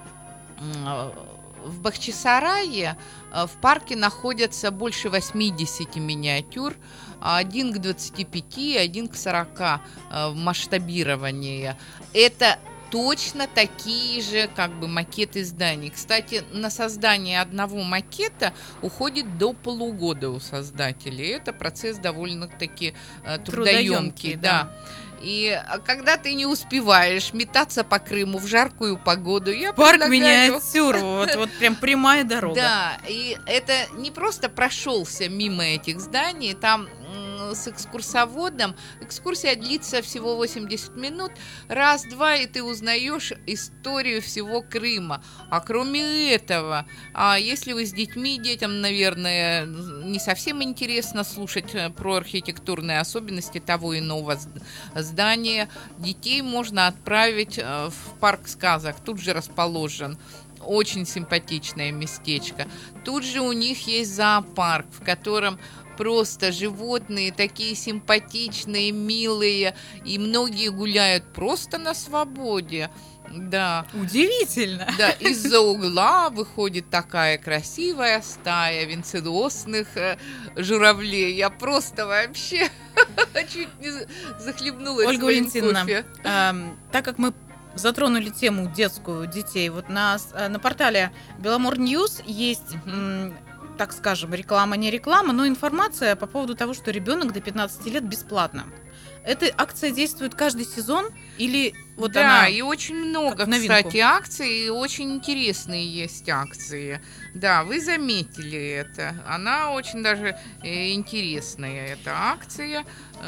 [SPEAKER 4] В Бахчисарае в парке находятся больше 80 миниатюр, 1 к 25, 1 к 40 в масштабировании. Это точно такие же макеты зданий. Кстати, на создание одного макета уходит до полугода у создателей. Это процесс довольно-таки трудоемкий. Да. И когда ты не успеваешь метаться по Крыму в жаркую погоду, я
[SPEAKER 2] Парк
[SPEAKER 4] предлагаю...
[SPEAKER 2] миниатюр, вот прям прямая дорога.
[SPEAKER 4] Да, и это не просто прошелся мимо этих зданий, там с экскурсоводом. Экскурсия длится всего 80 минут. Раз-два, и ты узнаешь историю всего Крыма. А кроме этого, если вы с детьми, детям, наверное, не совсем интересно слушать про архитектурные особенности того иного здания, детей можно отправить в парк сказок. Тут же расположен. Очень симпатичное местечко. Тут же у них есть зоопарк, в котором просто животные такие симпатичные, милые, и многие гуляют просто на свободе. Да.
[SPEAKER 2] Удивительно.
[SPEAKER 4] Да, из-за угла выходит такая красивая стая венценосных журавлей. Я просто вообще чуть не захлебнулась
[SPEAKER 2] Ольга
[SPEAKER 4] своим
[SPEAKER 2] Валентиновна,
[SPEAKER 4] кофе.
[SPEAKER 2] Так как мы затронули тему детскую, детей, вот на портале Беломор Ньюс есть, так скажем, реклама, не реклама, но информация по поводу того, что ребенок до 15 лет бесплатно. Эта акция действует каждый сезон или вот
[SPEAKER 4] да,
[SPEAKER 2] она?
[SPEAKER 4] И очень много, кстати, акций, и очень интересные есть акции. Да, вы заметили это. Она очень даже интересная, эта акция.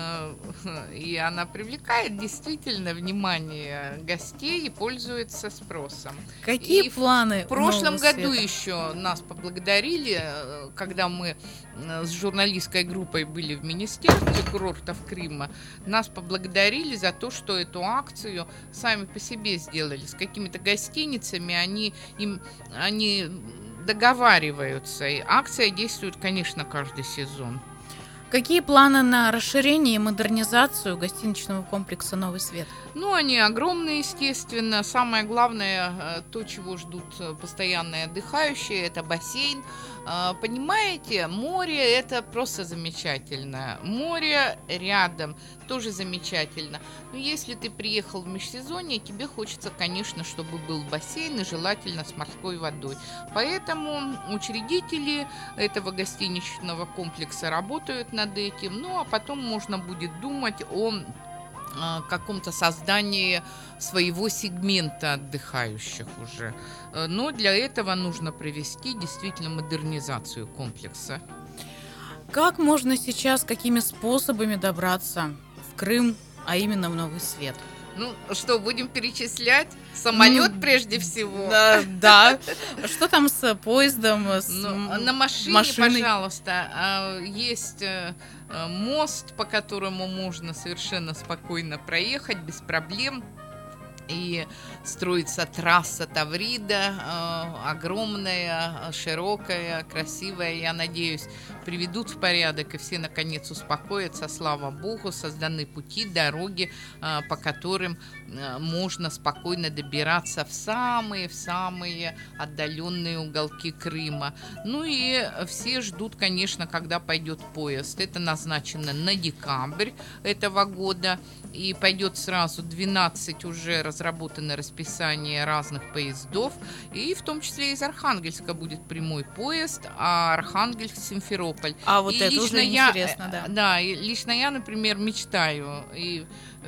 [SPEAKER 4] И она привлекает действительно внимание гостей и пользуется спросом.
[SPEAKER 2] Какие планы?
[SPEAKER 4] В прошлом году еще нас поблагодарили, когда мы с журналистской группой были в Министерстве курортов Крыма. Нас поблагодарили за то, что эту акцию сами по себе сделали. С какими-то гостиницами они договариваются. И акция действует, конечно, каждый сезон.
[SPEAKER 2] Какие планы на расширение и модернизацию гостиничного комплекса «Новый свет»?
[SPEAKER 4] Ну, они огромные, естественно. Самое главное, то, чего ждут постоянные отдыхающие, это бассейн. Понимаете, море – это просто замечательно. Море рядом тоже замечательно. Но если ты приехал в межсезонье, тебе хочется, конечно, чтобы был бассейн и желательно с морской водой. Поэтому учредители этого гостиничного комплекса работают над этим. Ну, а потом можно будет думать о каком-то создании своего сегмента отдыхающих уже. Но для этого нужно провести действительно модернизацию комплекса.
[SPEAKER 2] Как можно сейчас, какими способами добраться в Крым, а именно в Новый Свет?
[SPEAKER 4] Ну, что, будем перечислять? Самолет прежде всего.
[SPEAKER 2] Да. Что там с поездом,
[SPEAKER 4] на машиной, пожалуйста. Есть мост, по которому можно совершенно спокойно проехать без проблем. И строится трасса Таврида, огромная, широкая, красивая. Я надеюсь, приведут в порядок, и все, наконец, успокоятся. Слава Богу, созданы пути, дороги, по которым можно спокойно добираться в самые отдаленные уголки Крыма. Ну и все ждут, конечно, когда пойдет поезд. Это назначено на декабрь этого года. И пойдет сразу 12 уже разработано расписание разных поездов. И в том числе из Архангельска будет прямой поезд, а Архангельск-Симферополь.
[SPEAKER 2] А вот
[SPEAKER 4] и
[SPEAKER 2] это уже интересно, да.
[SPEAKER 4] Да, и лично я, например, мечтаю. И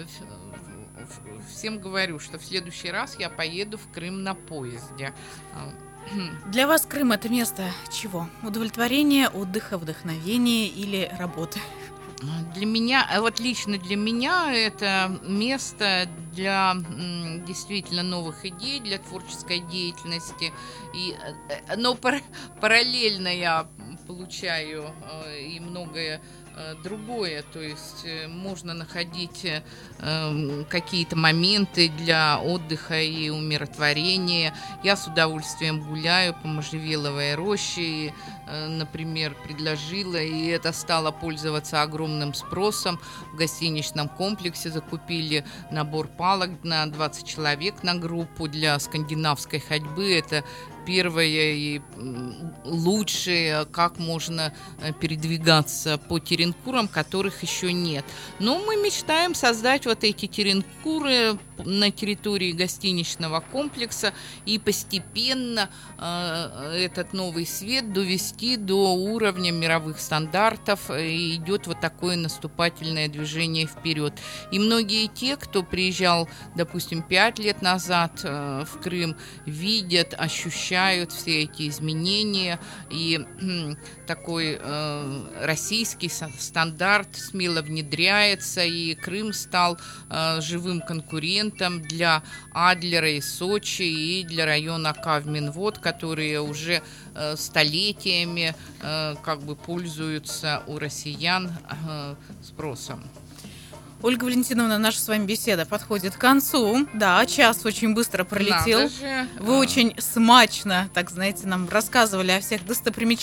[SPEAKER 4] всем говорю, что в следующий раз я поеду в Крым на поезде.
[SPEAKER 2] Для вас Крым – это место чего? Удовлетворения, отдыха, вдохновения или работы?
[SPEAKER 4] Для меня, вот лично для меня, это место для действительно новых идей, для творческой деятельности. Но параллельно я получаю и многое другое, то есть можно находить какие-то моменты для отдыха и умиротворения. Я с удовольствием гуляю по Можжевеловой роще, например, предложила, и это стало пользоваться огромным спросом. В гостиничном комплексе закупили набор палок на 20 человек на группу для скандинавской ходьбы. Это первое и лучшее, как можно передвигаться по теренкурам, которых еще нет. Но мы мечтаем создать вот эти теренкуры на территории гостиничного комплекса и постепенно этот новый свет довести до уровня мировых стандартов. И идет вот такое наступательное движение вперед. И многие те, кто приезжал, допустим, 5 лет назад в Крым, видят, ощущают все эти изменения. И такой российский стандарт смело внедряется, и Крым стал живым конкурентом для Адлера и Сочи, и для района Кавминвод, которые уже столетиями как бы пользуются у россиян спросом.
[SPEAKER 2] Ольга Валентиновна, наша с вами беседа подходит к концу. Да, час очень быстро пролетел. Вы очень смачно, так знаете, нам рассказывали о всех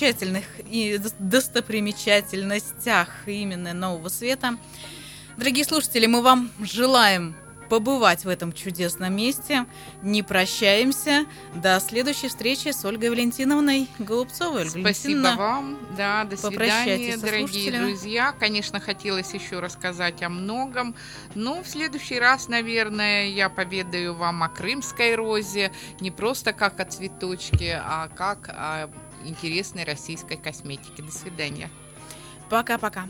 [SPEAKER 2] достопримечательностях именно Нового Света. Дорогие слушатели, мы вам желаем побывать в этом чудесном месте. Не прощаемся. До следующей встречи с Ольгой Валентиновной Голубцовой.
[SPEAKER 4] Спасибо вам. Да, до свидания, дорогие друзья. Конечно, хотелось еще рассказать о многом, но в следующий раз, наверное, я поведаю вам о крымской розе. Не просто как о цветочке, а как о интересной российской косметике. До свидания.
[SPEAKER 2] Пока-пока.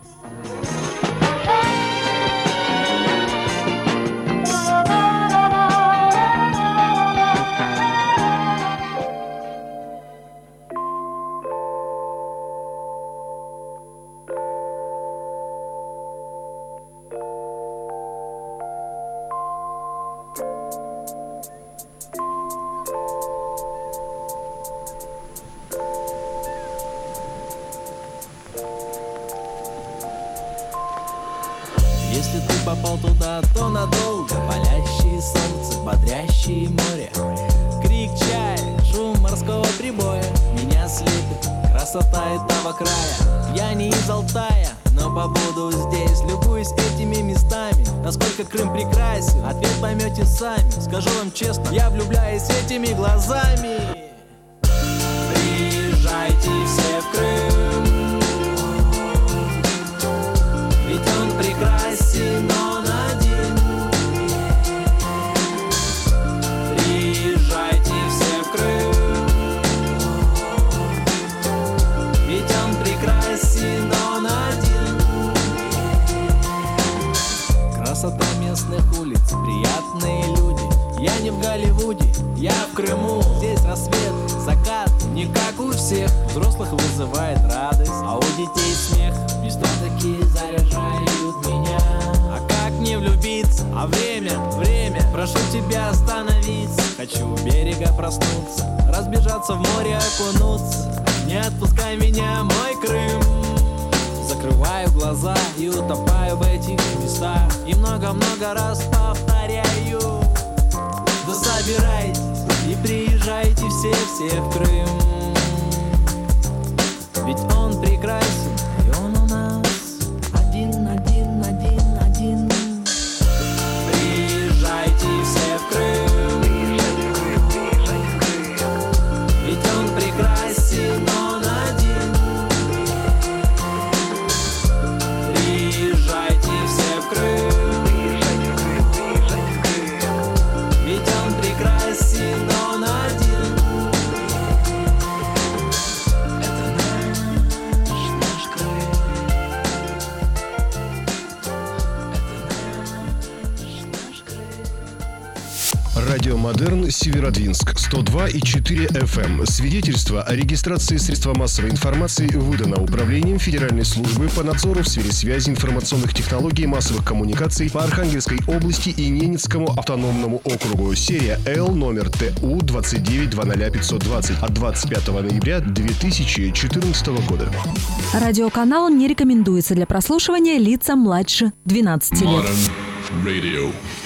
[SPEAKER 11] Если ты попал туда, то надолго. Палящее солнце, бодрящее море, крик чаек, шум морского прибоя меня слепит, красота этого края. Я не из Алтая, но побуду здесь, любуюсь этими местами. Насколько Крым прекрасен, ответ поймете сами. Скажу вам честно, я влюбляюсь этими глазами. Приезжайте все в Крым, ведь он прекрасен, он один. Приезжайте все в Крым, ведь он прекрасен, он один. Красота местных улиц, приятные люди. Я не в Голливуде, я в Крыму. Здесь рассвет, закат, не как у всех. Взрослых вызывает радость, а у детей смех. Места такие заряжают меня. А как не влюбиться? А время, прошу тебя остановиться. Хочу у берега проснуться, разбежаться в море, окунуться. Не отпускай меня, мой Крым. Закрываю глаза и утопаю в этих местах. И много-много раз повторяю: да собирайтесь и приезжайте все в Крым. Ведь он прекрасен, и он у нас один. Приезжайте все в Крым, ведь он прекрасен, он один. Приезжайте все в Крым, ведь он прекрасен, он один.
[SPEAKER 12] Радио Модерн, Северодвинск, 102,4 FM. Свидетельство о регистрации средства массовой информации выдано Управлением Федеральной службы по надзору в сфере связи, информационных технологий и массовых коммуникаций по Архангельской области и Ненецкому автономному округу. Серия Л, номер ТУ 2920520 от 25 ноября 2014 года.
[SPEAKER 13] Радиоканал не рекомендуется для прослушивания лицам младше 12 лет.
[SPEAKER 6] Modern Radio.